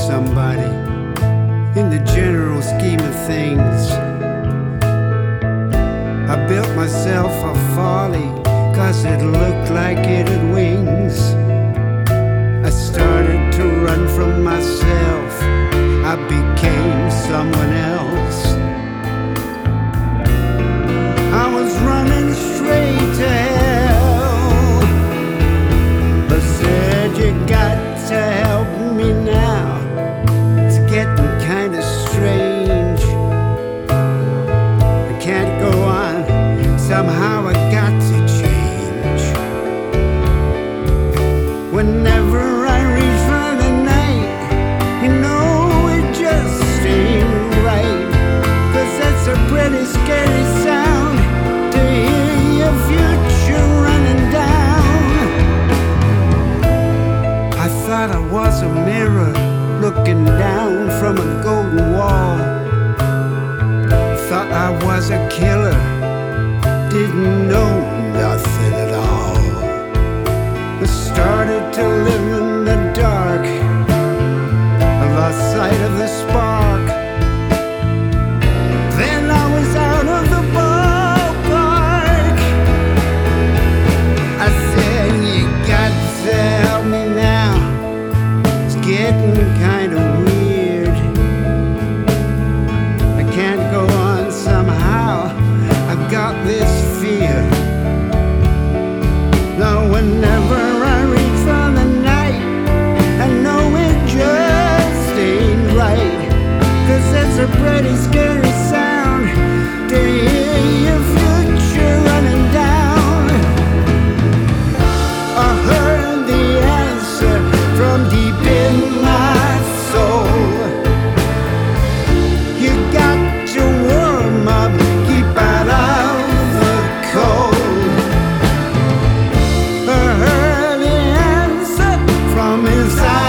somebody in the general scheme of things. I built myself a folly 'cause it looked like it had wings. I started to run from myself. I became someone else. I was running straight to hell, but said you got to help me now. It's getting kind of strange. I can't go on. Somehow I got to change. Whenever I reach for the night, you know it just ain't right. 'Cause that's a pretty scary sound to hear your future running down. I thought I was a mirror looking down from a golden wall. Thought I was a killer, didn't know nothing at all. I started to live in the dark. I lost sight of the spark. Then I was out of the ballpark. I said, you got to help me now. It's getting kind of weird. I can't go on somehow. I've got this fear. Now whenever I reach for the night, I know it just ain't right. 'Cause it's a pretty scary sound to hear your future running down. I heard the answer from deep in my soul. You got to warm up, keep out of the cold. I heard the answer from inside